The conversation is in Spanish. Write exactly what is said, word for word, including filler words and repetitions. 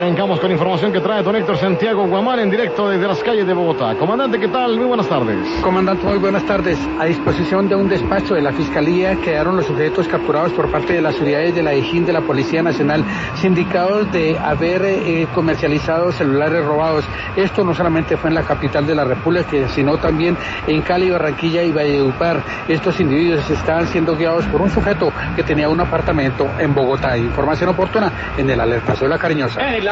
Arrancamos con información que trae don Héctor Santiago Guamán en directo desde las calles de Bogotá. Comandante, ¿qué tal? Muy buenas tardes. Comandante, muy buenas tardes. A disposición de un despacho de la Fiscalía quedaron los sujetos capturados por parte de las unidades de la E J I N de la Policía Nacional, sindicados de haber eh, comercializado celulares robados. Esto no solamente fue en la capital de la República, sino también en Cali, Barranquilla y Valledupar. Estos individuos estaban siendo guiados por un sujeto que tenía un apartamento en Bogotá. Información oportuna en el Alertazo de la Cariñosa.